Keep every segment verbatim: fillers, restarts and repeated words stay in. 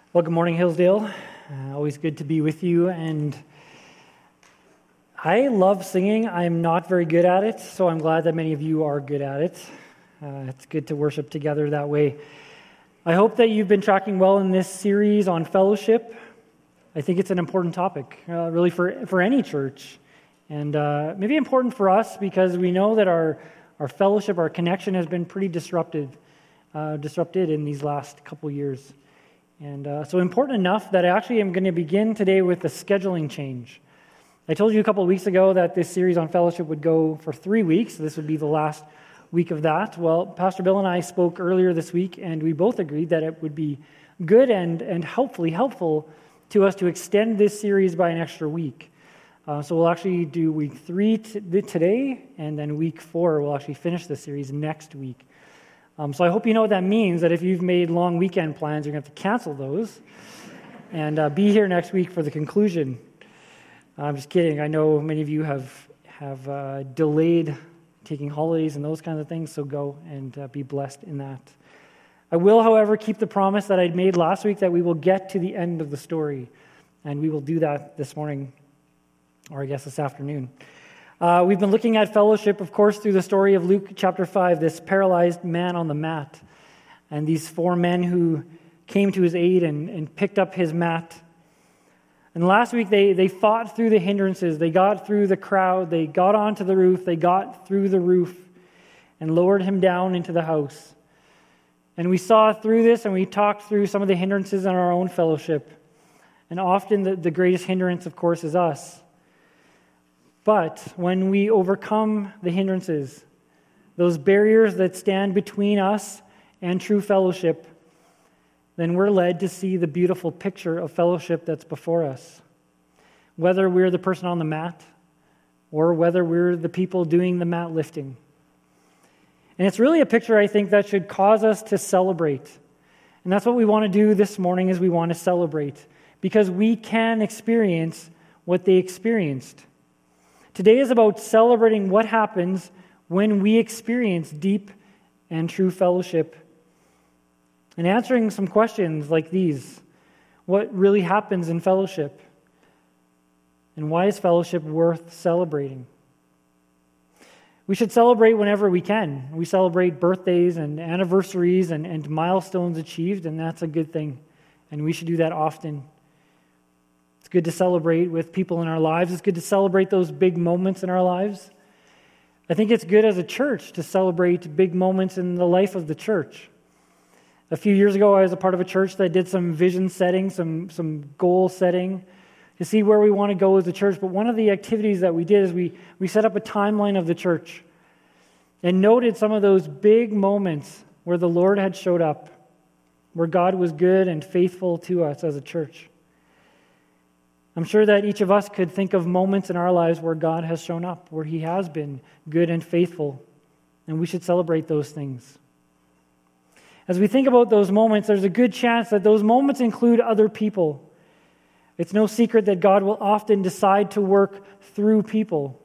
Well, good morning, Hillsdale. Uh, always good to be with you. And I love singing. I'm not very good at it, so I'm glad that many of you are good at it. Uh, it's good to worship together that way. I hope that you've been tracking well in this series on fellowship. I think it's an important topic, uh, really, for, for any church. And uh, maybe important for us because we know that our, our fellowship, our connection has been pretty disrupted, uh, disrupted in these last couple years. And uh, so important enough that I actually am going to begin today with a scheduling change. I told you a couple of weeks ago that this series on fellowship would go for three weeks. This would be the last week of that. Well, Pastor Bill and I spoke earlier this week, and we both agreed that it would be good and, and hopefully helpful to us to extend this series by an extra week. Uh, so we'll actually do week three t- today, and then week four we'll actually finish the series next week. Um, so I hope you know what that means, that if you've made long weekend plans, you're going to have to cancel those and uh, be here next week for the conclusion. I'm just kidding. I know many of you have, have uh, delayed taking holidays and those kinds of things, so go and uh, be blessed in that. I will, however, keep the promise that I'd made last week that we will get to the end of the story, and we will do that this morning, or I guess this afternoon. Uh, we've been looking at fellowship, of course, through the story of Luke chapter five, this paralyzed man on the mat, and these four men who came to his aid and, and picked up his mat. And last week, they, they fought through the hindrances. They got through the crowd. They got onto the roof. They got through the roof and lowered him down into the house. And we saw through this, and we talked through some of the hindrances in our own fellowship. And often the, the greatest hindrance, of course, is us. But when we overcome the hindrances, those barriers that stand between us and true fellowship, then we're led to see the beautiful picture of fellowship that's before us. Whether we're the person on the mat or whether we're the people doing the mat lifting. And it's really a picture, I think, that should cause us to celebrate. And that's what we want to do this morning, is we want to celebrate. Because we can experience what they experienced. Today is about celebrating what happens when we experience deep and true fellowship. And answering some questions like these. What really happens in fellowship? And why is fellowship worth celebrating? We should celebrate whenever we can. We celebrate birthdays and anniversaries and, and milestones achieved, and that's a good thing. And we should do that often. It's good to celebrate with people in our lives. It's good to celebrate those big moments in our lives. I think it's good as a church to celebrate big moments in the life of the church. A few years ago, I was a part of a church that did some vision setting, some, some goal setting to see where we want to go as a church. But one of the activities that we did is we, we set up a timeline of the church and noted some of those big moments where the Lord had showed up, where God was good and faithful to us as a church. I'm sure that each of us could think of moments in our lives where God has shown up, where He has been good and faithful, and we should celebrate those things. As we think about those moments, there's a good chance that those moments include other people. It's no secret that God will often decide to work through people.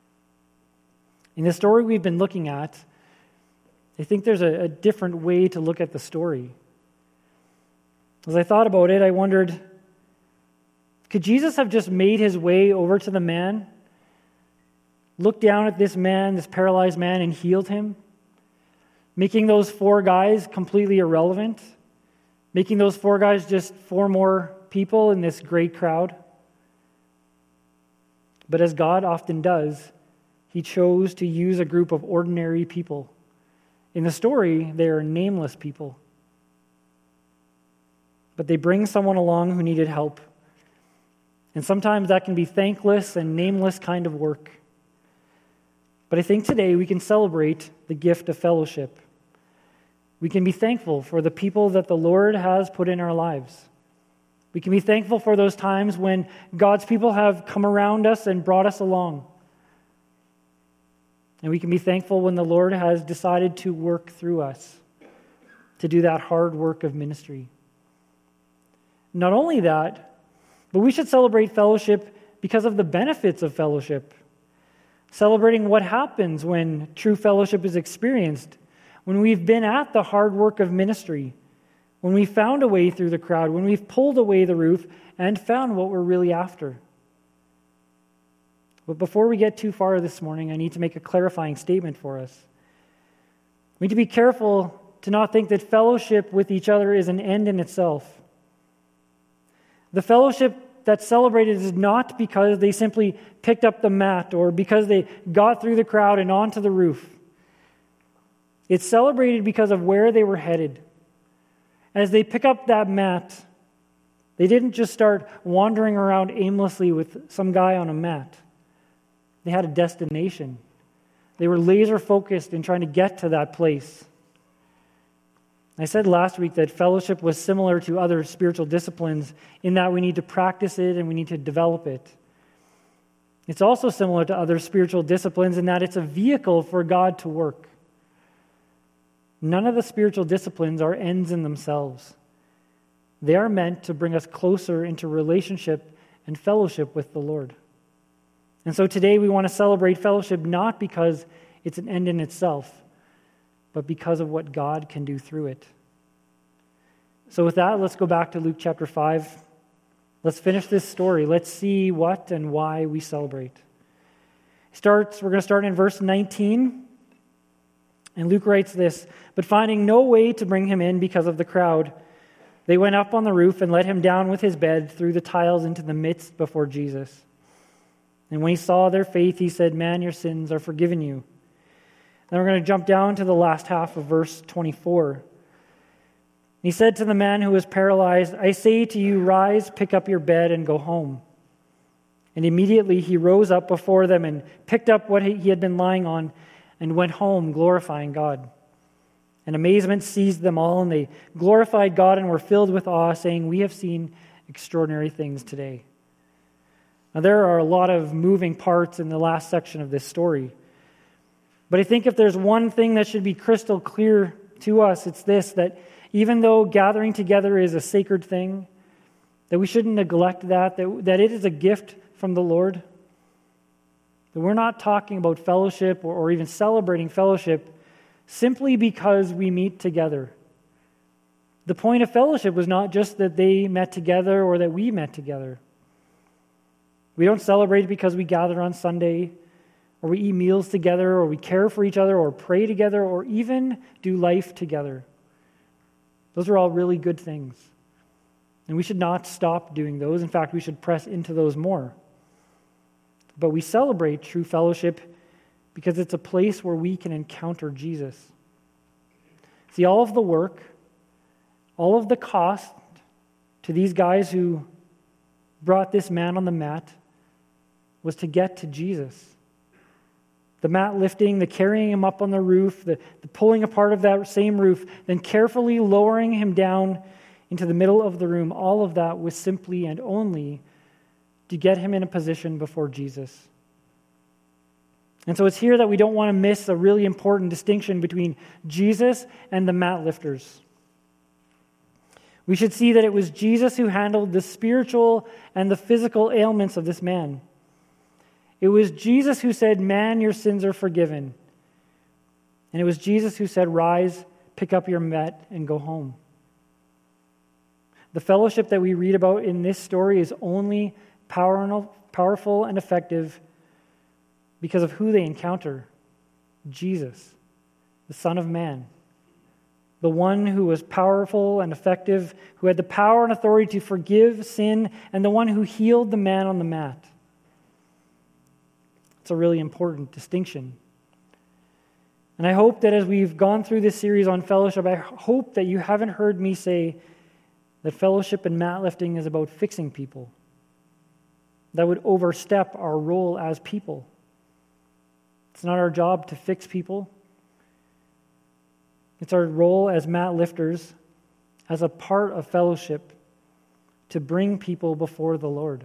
In the story we've been looking at, I think there's a, a different way to look at the story. As I thought about it, I wondered, could Jesus have just made his way over to the man, looked down at this man, this paralyzed man, and healed him? Making those four guys completely irrelevant? Making those four guys just four more people in this great crowd? But as God often does, He chose to use a group of ordinary people. In the story, they are nameless people. But they bring someone along who needed help. And sometimes that can be thankless and nameless kind of work. But I think today we can celebrate the gift of fellowship. We can be thankful for the people that the Lord has put in our lives. We can be thankful for those times when God's people have come around us and brought us along. And we can be thankful when the Lord has decided to work through us to do that hard work of ministry. Not only that, but we should celebrate fellowship because of the benefits of fellowship. Celebrating what happens when true fellowship is experienced, when we've been at the hard work of ministry, when we found a way through the crowd, when we've pulled away the roof and found what we're really after. But before we get too far this morning, I need to make a clarifying statement for us. We need to be careful to not think that fellowship with each other is an end in itself. The fellowship that's celebrated is not because they simply picked up the mat or because they got through the crowd and onto the roof. It's celebrated because of where they were headed. As they pick up that mat, they didn't just start wandering around aimlessly with some guy on a mat. They had a destination. They were laser focused in trying to get to that place. I said last week that fellowship was similar to other spiritual disciplines in that we need to practice it and we need to develop it. It's also similar to other spiritual disciplines in that it's a vehicle for God to work. None of the spiritual disciplines are ends in themselves. They are meant to bring us closer into relationship and fellowship with the Lord. And so today we want to celebrate fellowship not because it's an end in itself, but because of what God can do through it. So with that, let's go back to Luke chapter five. Let's finish this story. Let's see what and why we celebrate. Starts, we're going to start in verse nineteen. And Luke writes this, "But finding no way to bring him in because of the crowd, they went up on the roof and let him down with his bed through the tiles into the midst before Jesus. And when he saw their faith, he said, 'Man, your sins are forgiven you.'" Then we're going to jump down to the last half of verse twenty-four. He said to the man who was paralyzed, "I say to you, rise, pick up your bed, and go home." And immediately he rose up before them and picked up what he had been lying on and went home, glorifying God. And amazement seized them all, and they glorified God and were filled with awe, saying, "We have seen extraordinary things today." Now, there are a lot of moving parts in the last section of this story. But I think if there's one thing that should be crystal clear to us, it's this, that even though gathering together is a sacred thing, that we shouldn't neglect that, that, that it is a gift from the Lord. That we're not talking about fellowship or, or even celebrating fellowship simply because we meet together. The point of fellowship was not just that they met together or that we met together. We don't celebrate because we gather on Sunday, or we eat meals together, or we care for each other, or pray together, or even do life together. Those are all really good things. And we should not stop doing those. In fact, we should press into those more. But we celebrate true fellowship because it's a place where we can encounter Jesus. See, all of the work, all of the cost to these guys who brought this man on the mat was to get to Jesus. The mat lifting, the carrying him up on the roof, the, the pulling apart of that same roof, then carefully lowering him down into the middle of the room, all of that was simply and only to get him in a position before Jesus. And so it's here that we don't want to miss a really important distinction between Jesus and the mat lifters. We should see that it was Jesus who handled the spiritual and the physical ailments of this man. It was Jesus who said, "Man, your sins are forgiven." And it was Jesus who said, "Rise, pick up your mat, and go home." The fellowship that we read about in this story is only powerful and effective because of who they encounter: Jesus, the Son of Man, the one who was powerful and effective, who had the power and authority to forgive sin, and the one who healed the man on the mat. It's a really important distinction. And I hope that as we've gone through this series on fellowship, I hope that you haven't heard me say that fellowship and mat lifting is about fixing people. That would overstep our role as people. It's not our job to fix people. It's our role as mat lifters, as a part of fellowship, to bring people before the Lord.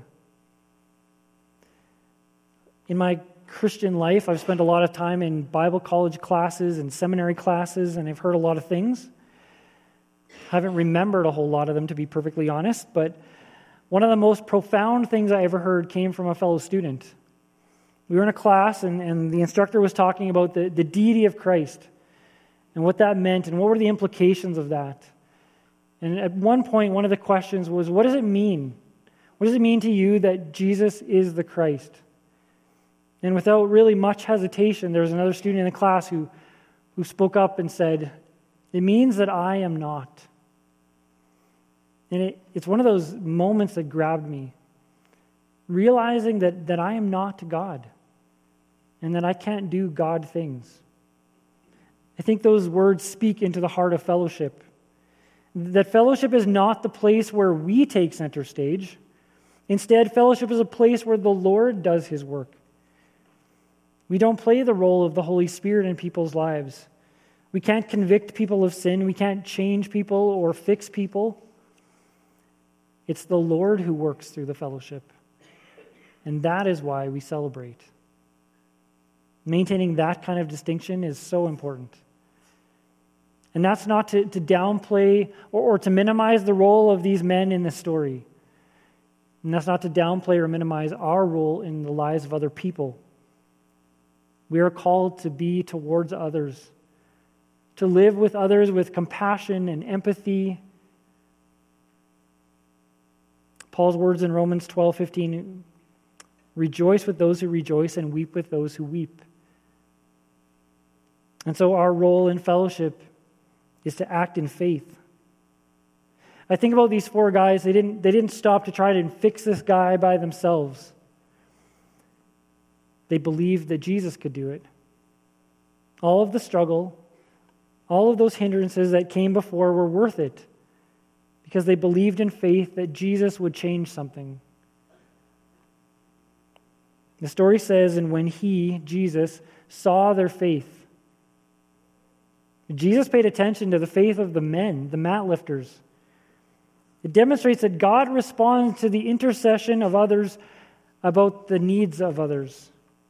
In my Christian life, I've spent a lot of time in Bible college classes and seminary classes, and I've heard a lot of things. I haven't remembered a whole lot of them, to be perfectly honest, but one of the most profound things I ever heard came from a fellow student. We were in a class, and, and the instructor was talking about the, the deity of Christ and what that meant and what were the implications of that. And at one point, one of the questions was, what does it mean? What does it mean to you that Jesus is the Christ? And without really much hesitation, there was another student in the class who, who spoke up and said, it means that I am not. And it, it's one of those moments that grabbed me, realizing that, that I am not God and that I can't do God things. I think those words speak into the heart of fellowship. That fellowship is not the place where we take center stage. Instead, fellowship is a place where the Lord does his work. We don't play the role of the Holy Spirit in people's lives. We can't convict people of sin. We can't change people or fix people. It's the Lord who works through the fellowship. And that is why we celebrate. Maintaining that kind of distinction is so important. And that's not to, to downplay or, or to minimize the role of these men in the story. And that's not to downplay or minimize our role in the lives of other people. We are called to be towards others, to live with others with compassion and empathy. Paul's words in Romans twelve fifteen, rejoice with those who rejoice and weep with those who weep. And so our role in fellowship is to act in faith. I think about these four guys. They didn't, they didn't stop to try to fix this guy by themselves. They believed that Jesus could do it. All of the struggle, all of those hindrances that came before were worth it because they believed in faith that Jesus would change something. The story says, and when he, Jesus, saw their faith, Jesus paid attention to the faith of the men, the mat lifters. It demonstrates that God responds to the intercession of others about the needs of others.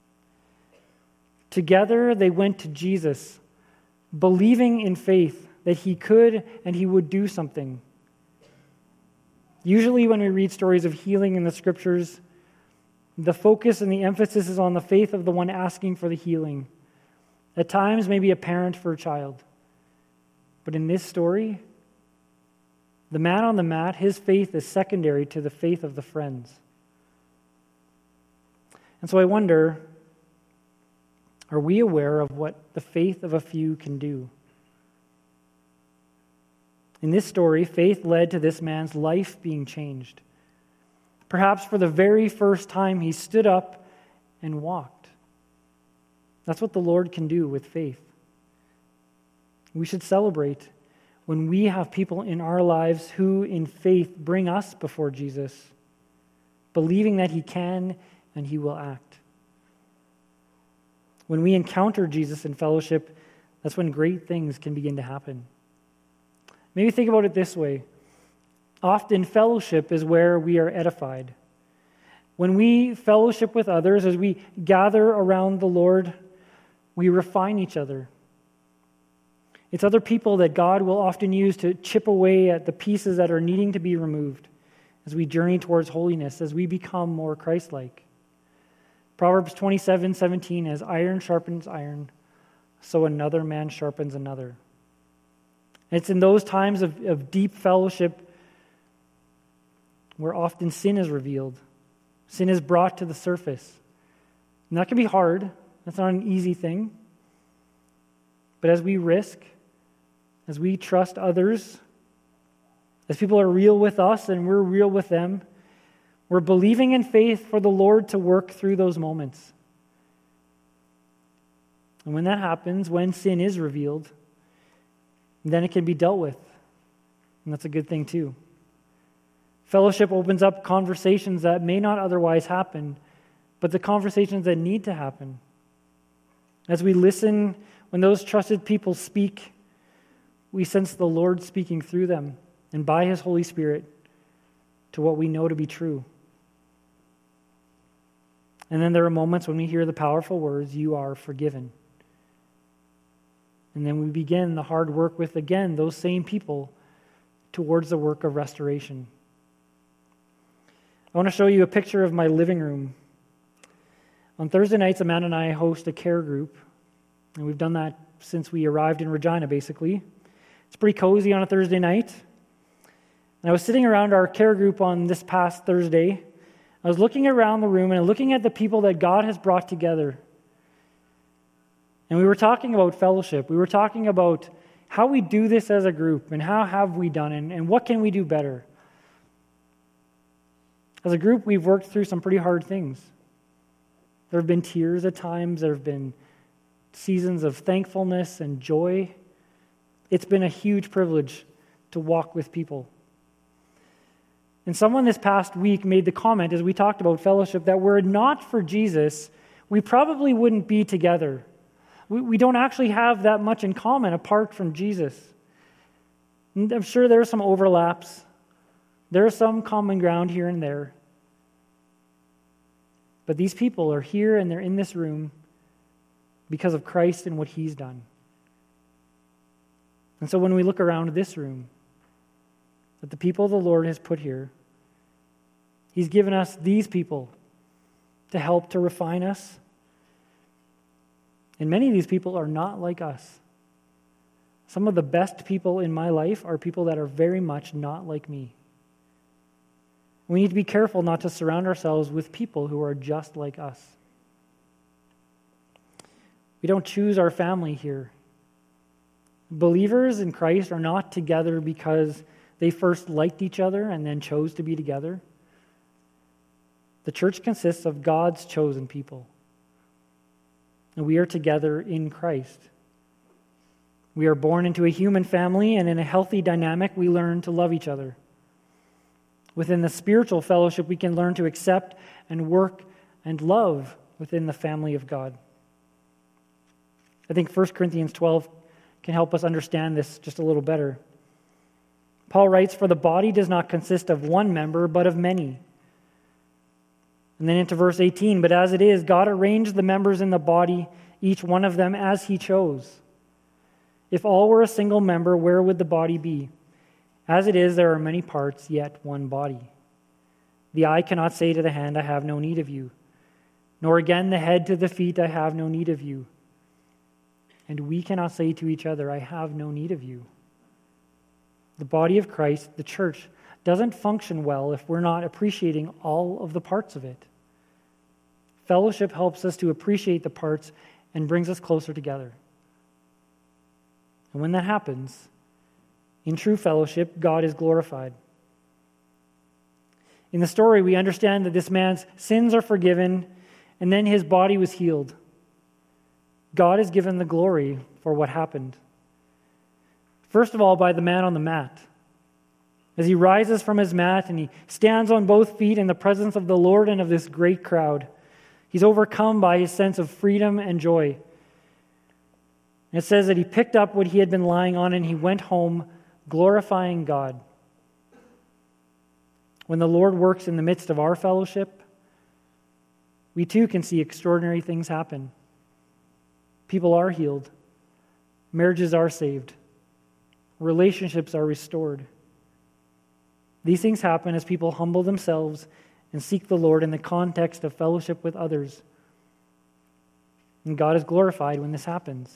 Together they went to Jesus, believing in faith that he could and he would do something. Usually when we read stories of healing in the scriptures, the focus and the emphasis is on the faith of the one asking for the healing. At times, maybe a parent for a child. But in this story, the man on the mat, his faith is secondary to the faith of the friends. And so I wonder, are we aware of what the faith of a few can do? In this story, faith led to this man's life being changed. Perhaps for the very first time, he stood up and walked. That's what the Lord can do with faith. We should celebrate when we have people in our lives who, in faith, bring us before Jesus, believing that he can and he will act. When we encounter Jesus in fellowship, that's when great things can begin to happen. Maybe think about it this way. Often fellowship is where we are edified. When we fellowship with others, as we gather around the Lord, we refine each other. It's other people that God will often use to chip away at the pieces that are needing to be removed as we journey towards holiness, as we become more Christ-like. Proverbs twenty-seven seventeen, as iron sharpens iron, so another man sharpens another. And it's in those times of, of deep fellowship where often sin is revealed. Sin is brought to the surface. And that can be hard. That's not an easy thing. But as we risk, as we trust others, as people are real with us and we're real with them, we're believing in faith for the Lord to work through those moments. And when that happens, when sin is revealed, then it can be dealt with. And that's a good thing too. Fellowship opens up conversations that may not otherwise happen, but the conversations that need to happen. As we listen, when those trusted people speak, we sense the Lord speaking through them and by his Holy Spirit to what we know to be true. And then there are moments when we hear the powerful words, "You are forgiven." And then we begin the hard work with, again, those same people towards the work of restoration. I want to show you a picture of my living room. On Thursday nights, Amanda and I host a care group, and we've done that since we arrived in Regina, basically. It's pretty cozy on a Thursday night. And I was sitting around our care group on this past Thursday. I was looking around the room and looking at the people that God has brought together. And we were talking about fellowship. We were talking about how we do this as a group and how have we done it and, and what can we do better. As a group, we've worked through some pretty hard things. There have been tears at times. There have been seasons of thankfulness and joy. It's been a huge privilege to walk with people. And someone this past week made the comment as we talked about fellowship that were it not for Jesus, we probably wouldn't be together. We, we don't actually have that much in common apart from Jesus. And I'm sure there are some overlaps. There is some common ground here and there. But these people are here and they're in this room because of Christ and what He's done. And so when we look around this room, at the people the Lord has put here, He's given us these people to help to refine us. And many of these people are not like us. Some of the best people in my life are people that are very much not like me. We need to be careful not to surround ourselves with people who are just like us. We don't choose our family here. Believers in Christ are not together because they first liked each other and then chose to be together. The church consists of God's chosen people. And we are together in Christ. We are born into a human family, and in a healthy dynamic, we learn to love each other. Within the spiritual fellowship, we can learn to accept and work and love within the family of God. I think First Corinthians twelve can help us understand this just a little better. Paul writes, "For the body does not consist of one member, but of many." And then into verse eighteen, "But as it is, God arranged the members in the body, each one of them as He chose. If all were a single member, where would the body be? As it is, there are many parts, yet one body. The eye cannot say to the hand, I have no need of you. Nor again the head to the feet, I have no need of you. And we cannot say to each other, I have no need of you." The body of Christ, the church, doesn't function well if we're not appreciating all of the parts of it. Fellowship helps us to appreciate the parts and brings us closer together. And when that happens, in true fellowship, God is glorified. In the story, we understand that this man's sins are forgiven, and then his body was healed. God is given the glory for what happened. First of all, by the man on the mat. As he rises from his mat and he stands on both feet in the presence of the Lord and of this great crowd, he's overcome by his sense of freedom and joy. And it says that he picked up what he had been lying on and he went home glorifying God. When the Lord works in the midst of our fellowship, we too can see extraordinary things happen. People are healed. Marriages are saved. Relationships are restored. These things happen as people humble themselves and seek the Lord in the context of fellowship with others. And God is glorified when this happens.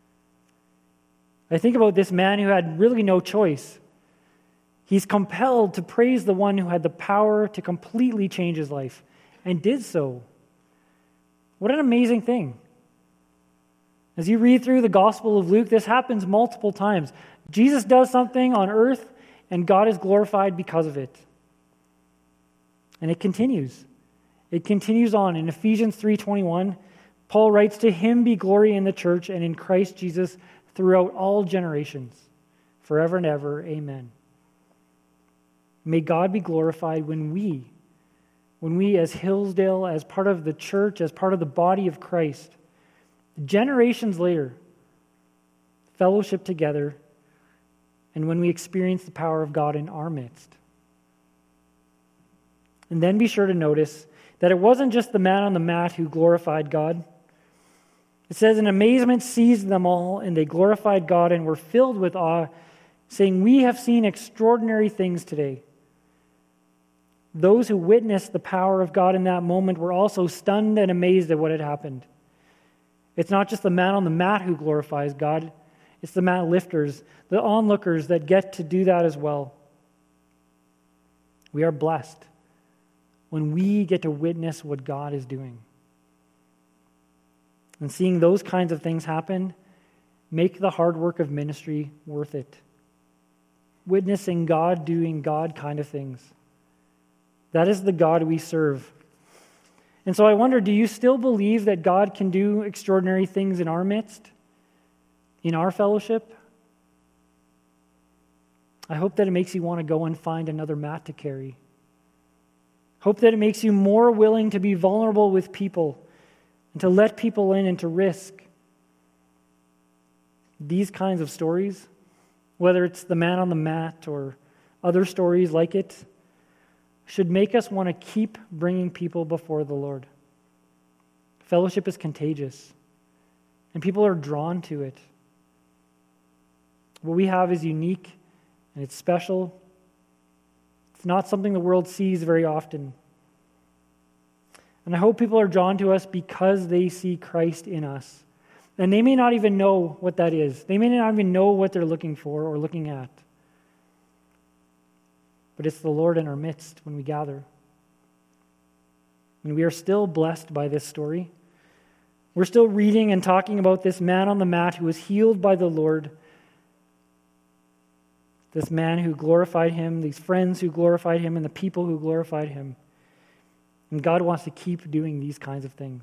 I think about this man who had really no choice. He's compelled to praise the one who had the power to completely change his life, and did so. What an amazing thing. As you read through the Gospel of Luke, this happens multiple times. Jesus does something on earth, and God is glorified because of it. And it continues. It continues on. In Ephesians three twenty-one, Paul writes, "To Him be glory in the church and in Christ Jesus throughout all generations, forever and ever. Amen." May God be glorified when we, when we as Hillsdale, as part of the church, as part of the body of Christ, generations later, fellowship together, and when we experience the power of God in our midst. And then be sure to notice that it wasn't just the man on the mat who glorified God. It says, "In amazement seized them all, and they glorified God and were filled with awe, saying, 'We have seen extraordinary things today.' Those who witnessed the power of God in that moment were also stunned and amazed at what had happened. It's not just the man on the mat who glorifies God. It's the mat lifters, the onlookers that get to do that as well. We are blessed when we get to witness what God is doing. And seeing those kinds of things happen make the hard work of ministry worth it. Witnessing God doing God kind of things. That is the God we serve. And so I wonder, do you still believe that God can do extraordinary things in our midst, in our fellowship? I hope that it makes you want to go and find another mat to carry. Hope that it makes you more willing to be vulnerable with people and to let people in and to risk. These kinds of stories, whether it's the man on the mat or other stories like it, should make us want to keep bringing people before the Lord. Fellowship is contagious, and people are drawn to it. What we have is unique, and it's special. It's not something the world sees very often. And I hope people are drawn to us because they see Christ in us. And they may not even know what that is. They may not even know what they're looking for or looking at. But it's the Lord in our midst when we gather. And we are still blessed by this story. We're still reading and talking about this man on the mat who was healed by the Lord. This man who glorified him, these friends who glorified him, and the people who glorified him. And God wants to keep doing these kinds of things.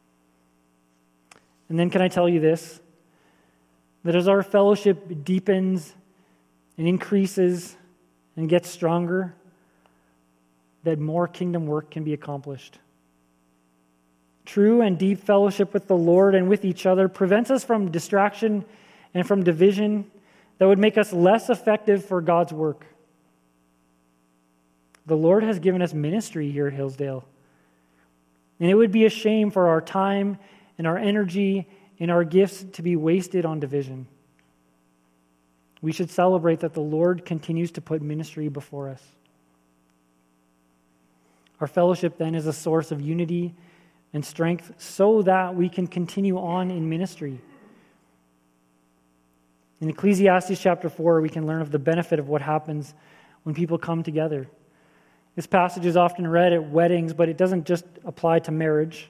And then can I tell you this? That as our fellowship deepens and increases and gets stronger, that more kingdom work can be accomplished. True and deep fellowship with the Lord and with each other prevents us from distraction and from division that would make us less effective for God's work. The Lord has given us ministry here at Hillsdale. And it would be a shame for our time and our energy and our gifts to be wasted on division. We should celebrate that the Lord continues to put ministry before us. Our fellowship then is a source of unity and strength so that we can continue on in ministry. In Ecclesiastes chapter four, we can learn of the benefit of what happens when people come together. This passage is often read at weddings, but it doesn't just apply to marriage.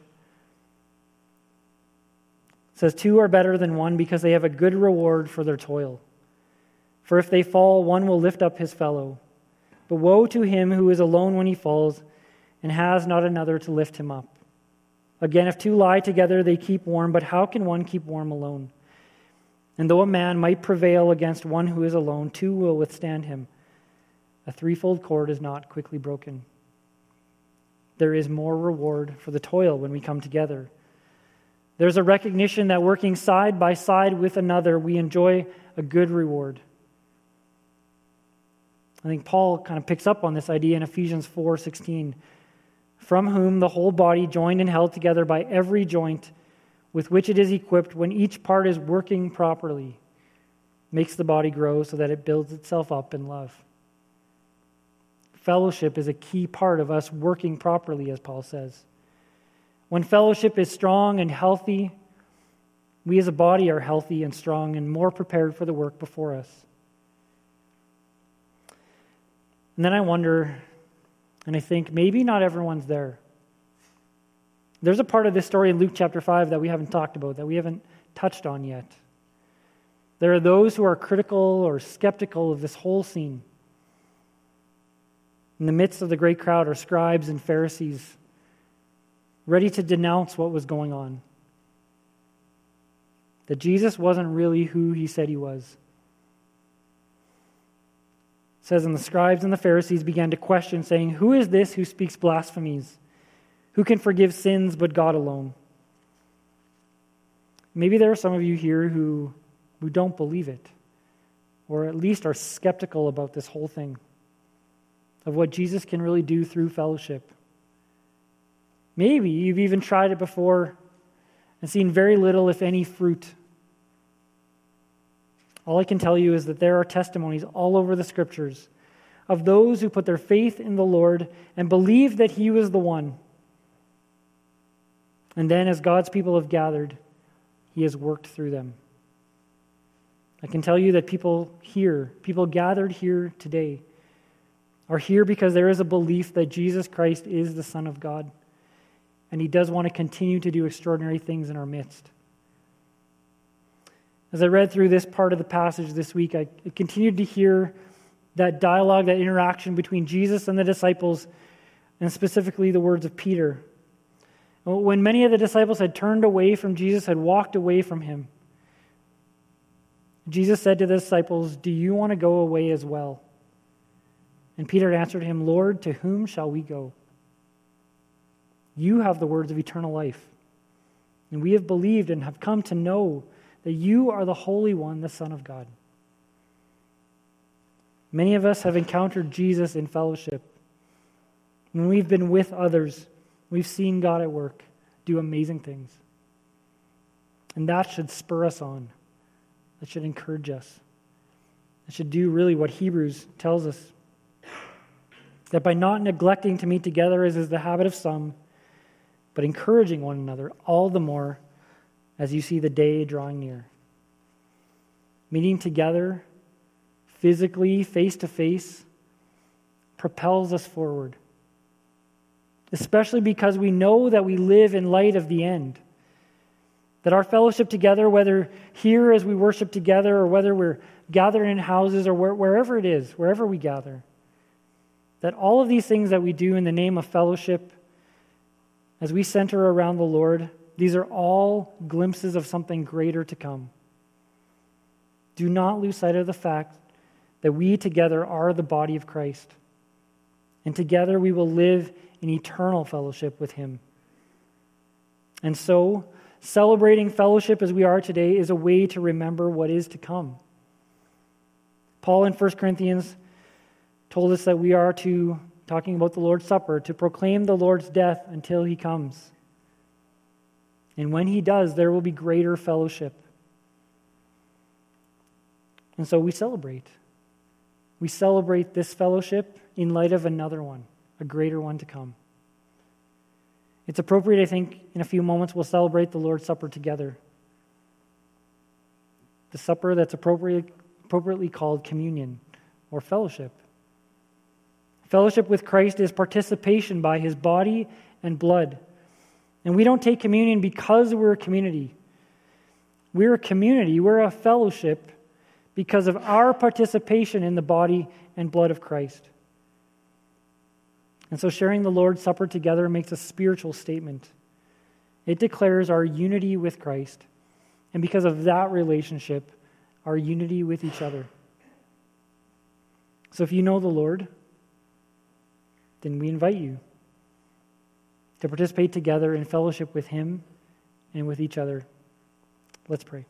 It says, two are better than one because they have a good reward for their toil. For if they fall, one will lift up his fellow. But woe to him who is alone when he falls and has not another to lift him up. Again, if two lie together, they keep warm, but how can one keep warm alone? And though a man might prevail against one who is alone, two will withstand him. A threefold cord is not quickly broken. There is more reward for the toil when we come together. There's a recognition that working side by side with another, we enjoy a good reward. I think Paul kind of picks up on this idea in Ephesians four sixteen. From whom the whole body, joined and held together by every joint with which it is equipped, when each part is working properly, makes the body grow so that it builds itself up in love. Fellowship is a key part of us working properly, as Paul says. When fellowship is strong and healthy, we as a body are healthy and strong and more prepared for the work before us. And then I wonder, and I think maybe not everyone's there. There's a part of this story in Luke chapter five that we haven't talked about, that we haven't touched on yet. There are those who are critical or skeptical of this whole scene. In the midst of the great crowd are scribes and Pharisees, ready to denounce what was going on. That Jesus wasn't really who he said he was. It says, and the scribes and the Pharisees began to question, saying, who is this who speaks blasphemies? Who can forgive sins but God alone? Maybe there are some of you here who, who don't believe it, or at least are skeptical about this whole thing, of what Jesus can really do through fellowship. Maybe you've even tried it before and seen very little, if any, fruit. All I can tell you is that there are testimonies all over the Scriptures of those who put their faith in the Lord and believed that He was the one. And then as God's people have gathered, He has worked through them. I can tell you that people here, people gathered here today, are here because there is a belief that Jesus Christ is the Son of God, and he does want to continue to do extraordinary things in our midst. As I read through this part of the passage this week, I continued to hear that dialogue, that interaction between Jesus and the disciples, and specifically the words of Peter. When many of the disciples had turned away from Jesus, had walked away from him, Jesus said to the disciples, "Do you want to go away as well?" And Peter answered him, "Lord, to whom shall we go? You have the words of eternal life, and we have believed and have come to know that you are the Holy One, the Son of God." Many of us have encountered Jesus in fellowship. When we've been with others, we've seen God at work do amazing things. And that should spur us on. That should encourage us. That should do really what Hebrews tells us. That by not neglecting to meet together, as is the habit of some, but encouraging one another all the more as you see the day drawing near. Meeting together, physically, face to face, propels us forward. Especially because we know that we live in light of the end. That our fellowship together, whether here as we worship together or whether we're gathered in houses or where, wherever it is, wherever we gather, that all of these things that we do in the name of fellowship, as we center around the Lord, these are all glimpses of something greater to come. Do not lose sight of the fact that we together are the body of Christ. And together we will live in eternal fellowship with him. And so, celebrating fellowship as we are today is a way to remember what is to come. Paul in First Corinthians told us that we are to, talking about the Lord's Supper, to proclaim the Lord's death until he comes. And when he does, there will be greater fellowship. And so we celebrate. We celebrate this fellowship in light of another one, a greater one to come. It's appropriate, I think, in a few moments we'll celebrate the Lord's Supper together. The supper that's appropriate, appropriately called communion or fellowship. Fellowship with Christ is participation by his body and blood. And we don't take communion because we're a community. We're a community, we're a fellowship because of our participation in the body and blood of Christ. And so sharing the Lord's Supper together makes a spiritual statement. It declares our unity with Christ, and because of that relationship, our unity with each other. So if you know the Lord, then we invite you to participate together in fellowship with him and with each other. Let's pray.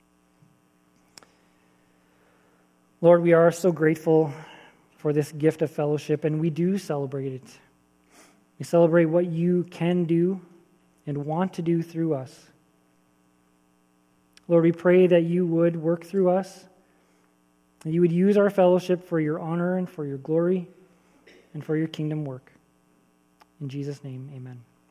Lord, we are so grateful for this gift of fellowship, and we do celebrate it. We celebrate what you can do and want to do through us. Lord, we pray that you would work through us, that you would use our fellowship for your honor and for your glory and for your kingdom work. In Jesus' name, amen.